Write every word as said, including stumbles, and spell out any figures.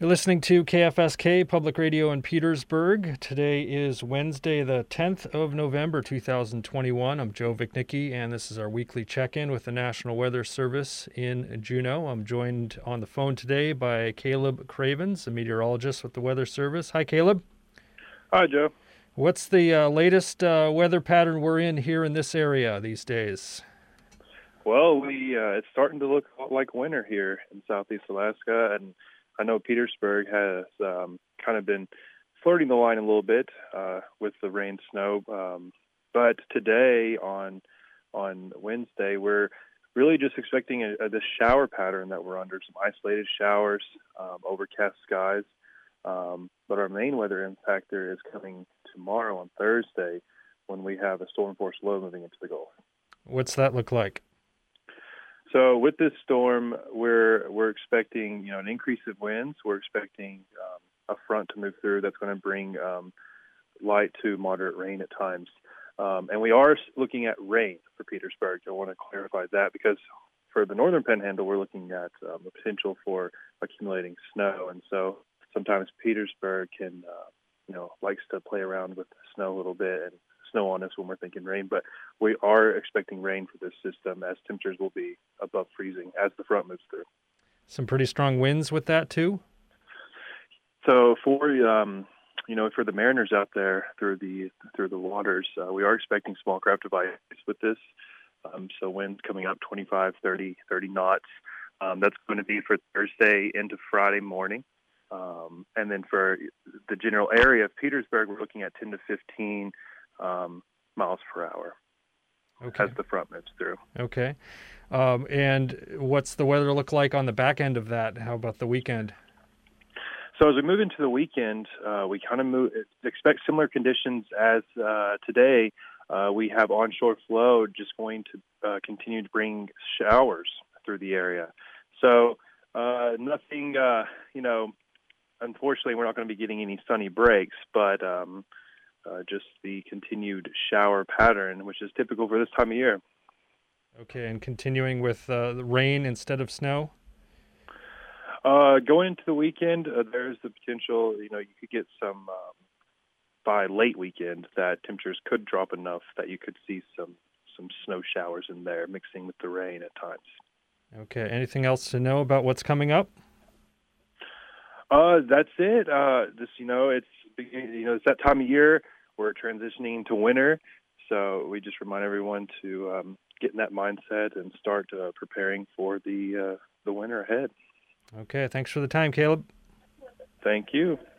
You're listening to K F S K Public Radio in Petersburg. Today is Wednesday, the tenth of November, two thousand twenty-one. I'm Joe Vichnicki, and this is our weekly check-in with the National Weather Service in Juneau. I'm joined on the phone today by Caleb Cravens, a meteorologist with the Weather Service. Hi, Caleb. Hi, Joe. What's the uh, latest uh, weather pattern we're in here in this area these days? Well, we uh, it's starting to look a lot like winter here in Southeast Alaska, and I know Petersburg has um, kind of been flirting the line a little bit uh, with the rain, snow. Um, but today, on on Wednesday, we're really just expecting a, a, this shower pattern that we're under, some isolated showers, um, overcast skies. Um, but our main weather impactor is coming tomorrow on Thursday when we have a storm force low moving into the Gulf. What's that look like? So with this storm, we're we're expecting you know an increase of winds. We're expecting um, a front to move through that's going to bring um, light to moderate rain at times, um, and we are looking at rain for Petersburg. I want to clarify that because for the northern Panhandle, we're looking at um, the potential for accumulating snow, and so sometimes Petersburg can uh, you know likes to play around with the snow a little bit and snow on us when we're thinking rain, but we are expecting rain for this system as temperatures will be above freezing as the front moves through. Some pretty strong winds with that too? So for um, you know for the mariners out there through the through the waters, uh, we are expecting small craft of ice with this. Um, so winds coming up twenty-five, thirty, thirty knots. Um, that's going to be for Thursday into Friday morning. Um, and then for the general area of Petersburg, we're looking at ten to fifteen Um, miles per hour okay. as the front moves through. Okay. Um, and what's the weather look like on the back end of that? How about the weekend? So as we move into the weekend, uh, we kind of move, expect similar conditions as uh, today. Uh, we have onshore flow just going to uh, continue to bring showers through the area. So uh, nothing, uh, you know, unfortunately, we're not going to be getting any sunny breaks, but um, Uh, just the continued shower pattern, which is typical for this time of year. Okay, and continuing with uh, the rain instead of snow? Uh, going into the weekend, uh, there's the potential, you know, you could get some, um, by late weekend, that temperatures could drop enough that you could see some, some snow showers in there mixing with the rain at times. Okay, anything else to know about what's coming up? Uh, that's it. Uh, this, you know, it's, you know, it's that time of year. We're transitioning to winter, so we just remind everyone to um, get in that mindset and start uh, preparing for the uh, the winter ahead. Okay, thanks for the time, Caleb. Thank you.